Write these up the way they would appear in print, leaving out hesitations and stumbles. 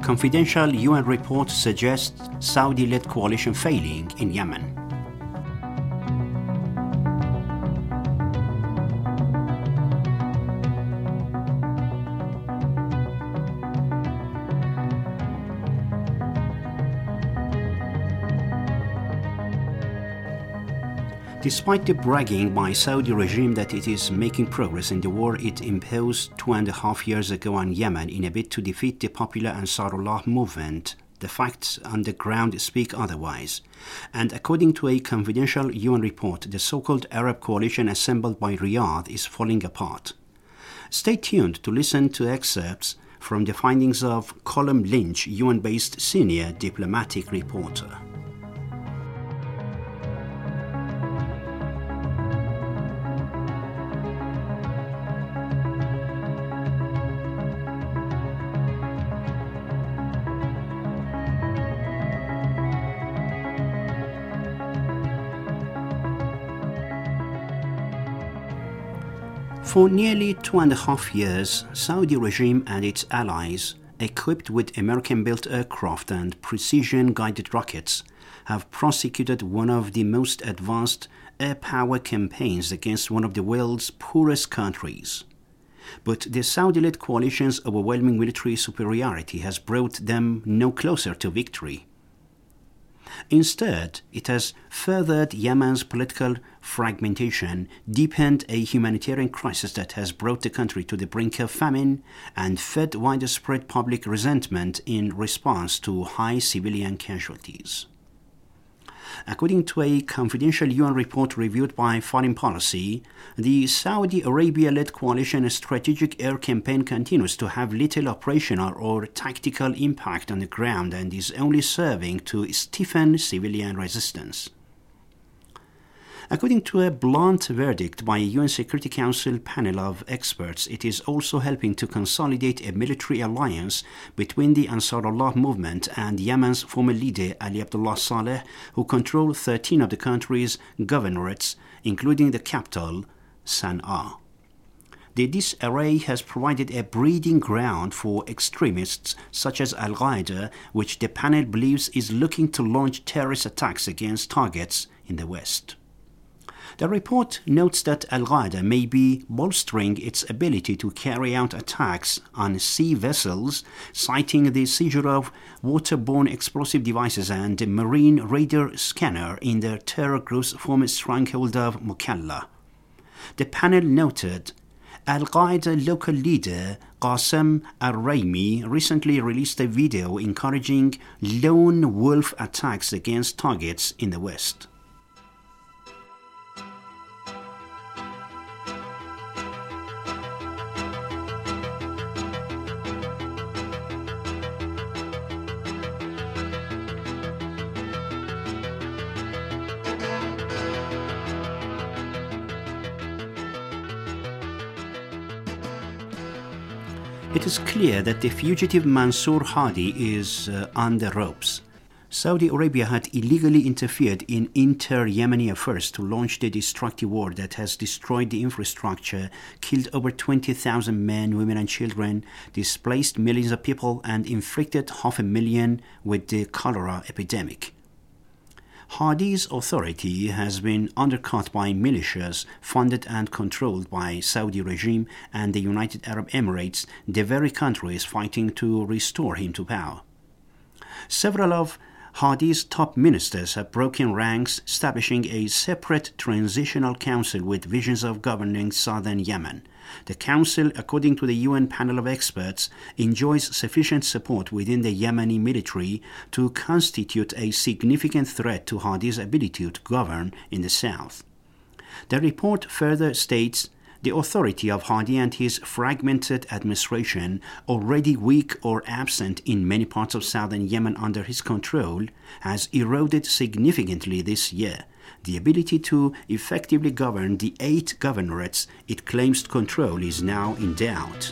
Confidential UN report suggests Saudi-led coalition failing in Yemen. Despite the bragging by Saudi regime that it is making progress in the war it imposed 2.5 years ago on Yemen in a bid to defeat the popular Ansarullah movement, the facts on the ground speak otherwise. And according to a confidential UN report, the so-called Arab coalition assembled by Riyadh is falling apart. Stay tuned to listen to excerpts from the findings of Colm Lynch, UN-based senior diplomatic reporter. For nearly 2.5 years, Saudi regime and its allies, equipped with American-built aircraft and precision-guided rockets, have prosecuted one of the most advanced air power campaigns against one of the world's poorest countries. But the Saudi-led coalition's overwhelming military superiority has brought them no closer to victory. Instead, it has furthered Yemen's political fragmentation, deepened a humanitarian crisis that has brought the country to the brink of famine, and fed widespread public resentment in response to high civilian casualties. According to a confidential UN report reviewed by Foreign Policy, the Saudi Arabia-led coalition strategic air campaign continues to have little operational or tactical impact on the ground and is only serving to stiffen civilian resistance. According to a blunt verdict by a UN Security Council panel of experts, it is also helping to consolidate a military alliance between the Ansarullah movement and Yemen's former leader Ali Abdullah Saleh, who control 13 of the country's governorates, including the capital, Sana'a. The disarray has provided a breeding ground for extremists such as Al-Qaeda, which the panel believes is looking to launch terrorist attacks against targets in the West. The report notes that Al-Qaeda may be bolstering its ability to carry out attacks on sea vessels, citing the seizure of waterborne explosive devices and a marine radar scanner in their terror group's former stronghold of Mukalla. The panel noted Al-Qaeda local leader Qasem al-Raimi recently released a video encouraging lone wolf attacks against targets in the West. It is clear that the fugitive Mansour Hadi is on the ropes. Saudi Arabia had illegally interfered in inter-Yemeni affairs to launch the destructive war that has destroyed the infrastructure, killed over 20,000 men, women and children, displaced millions of people, and inflicted 500,000 with the cholera epidemic. Hadi's authority has been undercut by militias funded and controlled by Saudi regime and the United Arab Emirates, the very countries fighting to restore him to power. Several of Hadi's top ministers have broken ranks, establishing a separate transitional council with visions of governing southern Yemen. The council, according to the UN panel of experts, enjoys sufficient support within the Yemeni military to constitute a significant threat to Hadi's ability to govern in the south. The report further states the authority of Hadi and his fragmented administration, already weak or absent in many parts of southern Yemen under his control, has eroded significantly this year. The ability to effectively govern the 8 governorates it claims to control is now in doubt.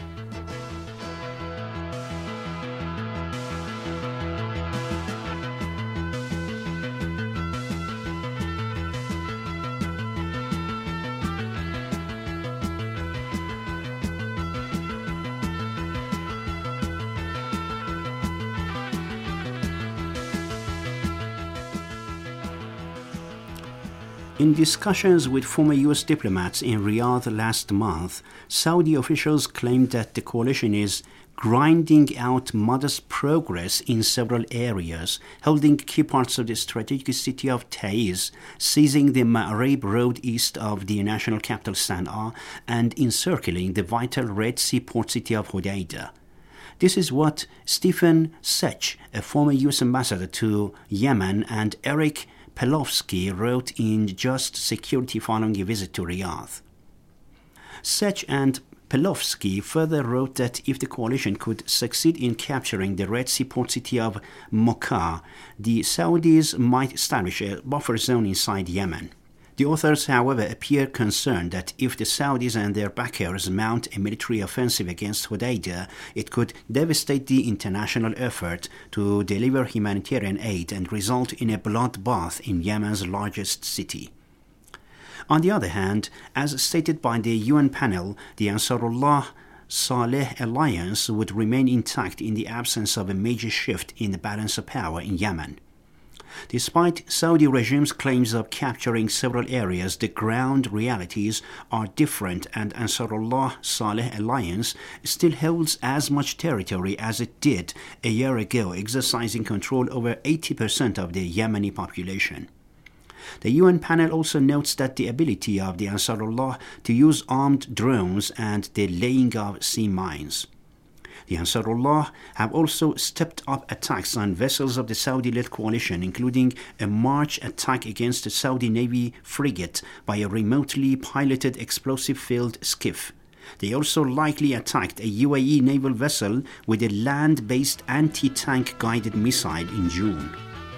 In discussions with former U.S. diplomats in Riyadh last month, Saudi officials claimed that the coalition is grinding out modest progress in several areas, holding key parts of the strategic city of Taiz, seizing the Ma'rib road east of the national capital Sana'a, and encircling the vital Red Sea port city of Hodeidah. This is what Stephen Sech, a former U.S. ambassador to Yemen, and Eric Pelovsky wrote in Just Security following a visit to Riyadh. Sech and Pelovsky further wrote that if the coalition could succeed in capturing the Red Sea port city of Mocha, the Saudis might establish a buffer zone inside Yemen. The authors, however, appear concerned that if the Saudis and their backers mount a military offensive against Hodeidah, it could devastate the international effort to deliver humanitarian aid and result in a bloodbath in Yemen's largest city. On the other hand, as stated by the UN panel, the Ansarullah Saleh alliance would remain intact in the absence of a major shift in the balance of power in Yemen. Despite Saudi regime's claims of capturing several areas, the ground realities are different, and Ansarullah Saleh alliance still holds as much territory as it did a year ago, exercising control over 80% of the Yemeni population. The UN panel also notes that the ability of the Ansarullah to use armed drones and the laying of sea mines. The Ansarullah have also stepped up attacks on vessels of the Saudi-led coalition, including a March attack against a Saudi Navy frigate by a remotely piloted explosive-filled skiff. They also likely attacked a UAE naval vessel with a land-based anti-tank guided missile in June.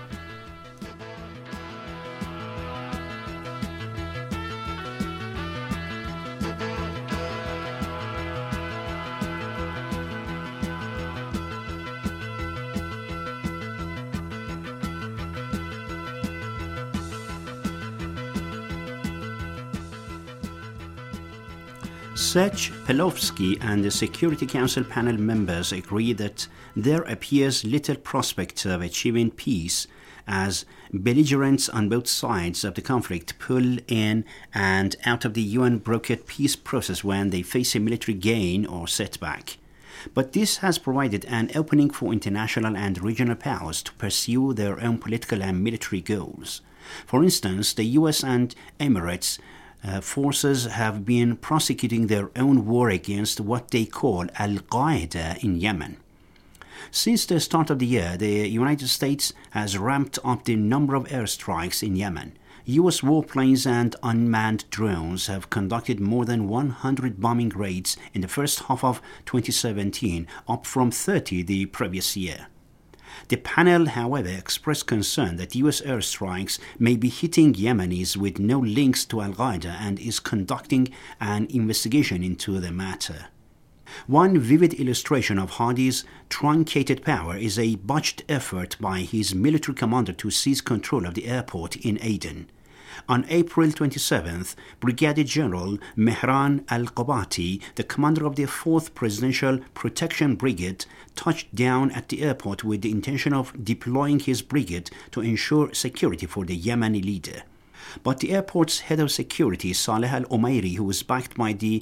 Sech, Pelovsky, and the Security Council panel members agree that there appears little prospect of achieving peace as belligerents on both sides of the conflict pull in and out of the UN-brokered peace process when they face a military gain or setback. But this has provided an opening for international and regional powers to pursue their own political and military goals. For instance, the US and Emirates forces have been prosecuting their own war against what they call Al-Qaeda in Yemen. Since the start of the year, the United States has ramped up the number of airstrikes in Yemen. U.S. warplanes and unmanned drones have conducted more than 100 bombing raids in the first half of 2017, up from 30 the previous year. The panel, however, expressed concern that U.S. airstrikes may be hitting Yemenis with no links to Al-Qaeda and is conducting an investigation into the matter. One vivid illustration of Hadi's truncated power is a botched effort by his military commander to seize control of the airport in Aden. On April 27th, Brigadier General Mehran al-Qobati, the commander of the 4th Presidential Protection Brigade, touched down at the airport with the intention of deploying his brigade to ensure security for the Yemeni leader. But the airport's head of security, Saleh al-Umairi, who was backed by the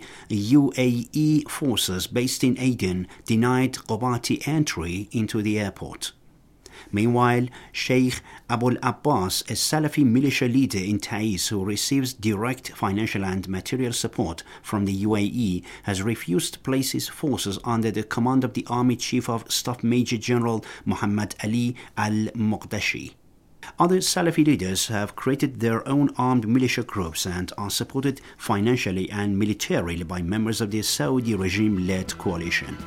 UAE forces based in Aden, denied Qobati entry into the airport. Meanwhile, Sheikh Abul Abbas, a Salafi militia leader in Taiz who receives direct financial and material support from the UAE, has refused to place his forces under the command of the Army Chief of Staff Major General Muhammad Ali al-Muqdashi. Other Salafi leaders have created their own armed militia groups and are supported financially and militarily by members of the Saudi regime-led coalition.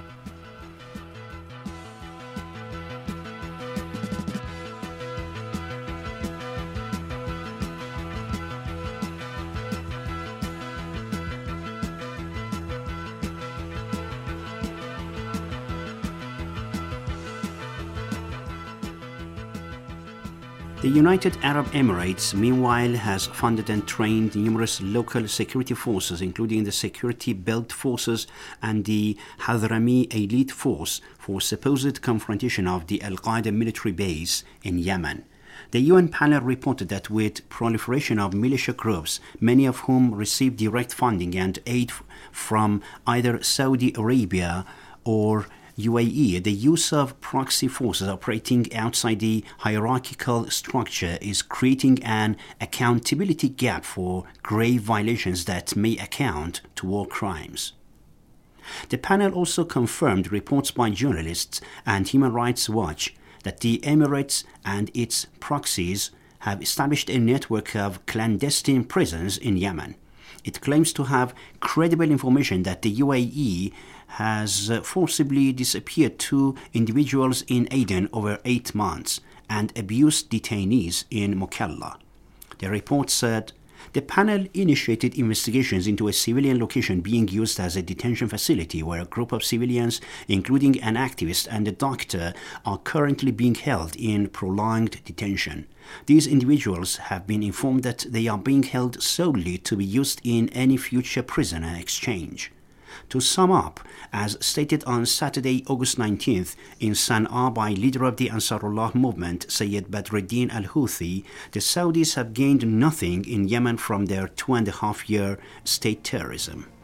The United Arab Emirates, meanwhile, has funded and trained numerous local security forces, including the Security Belt Forces and the Hadrami Elite Force, for supposed confrontation of the Al-Qaeda military base in Yemen. The UN panel reported that with proliferation of militia groups, many of whom receive direct funding and aid from either Saudi Arabia or UAE, the use of proxy forces operating outside the hierarchical structure is creating an accountability gap for grave violations that may account to war crimes. The panel also confirmed reports by journalists and Human Rights Watch that the Emirates and its proxies have established a network of clandestine prisons in Yemen. It claims to have credible information that the UAE has forcibly disappeared 2 individuals in Aden over 8 months and abused detainees in Mukalla. The report said, the panel initiated investigations into a civilian location being used as a detention facility where a group of civilians, including an activist and a doctor, are currently being held in prolonged detention. These individuals have been informed that they are being held solely to be used in any future prisoner exchange. To sum up, as stated on Saturday, August 19th, in Sana'a by leader of the Ansarullah movement, Sayyid Badruddin al-Houthi, the Saudis have gained nothing in Yemen from their 2.5-year state terrorism.